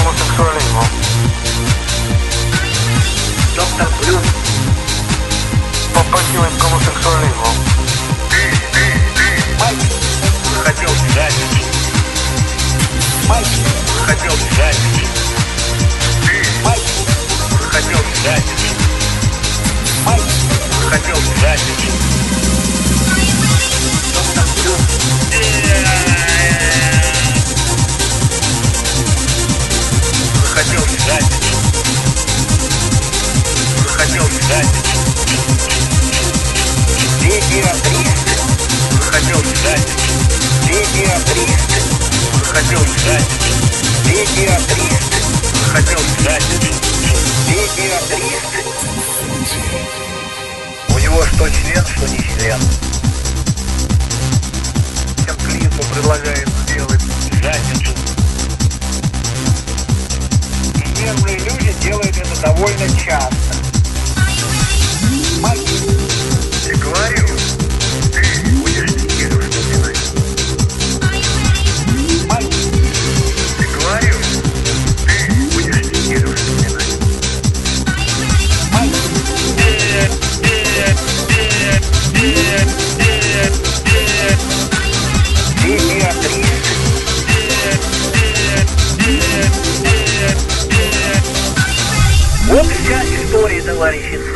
гомосексуализму. Доктор Блюм. Попахивает гомосексуализмом. Мальчик хотел жадить. Мальчик хотел жадить. Мальчик хотел жадить. Мальчик хотел жадить. Доктор Блюм. Хотел жадить. Хотел жадить. Педиатрист хотел жадить. Педиатрист хотел жадить. Педиатрист хотел жадить. Педиатрист. У него что член, что не член. Всем клиенту предлагает сделать жадицу. И нервные люди делают это довольно часто. Мальчик, я говорю, ты будешь неделю вспоминать. Мальчик, я говорю, ты будешь неделю вспоминать. Мальчик, педиатрист. Вот вся история, товарищи.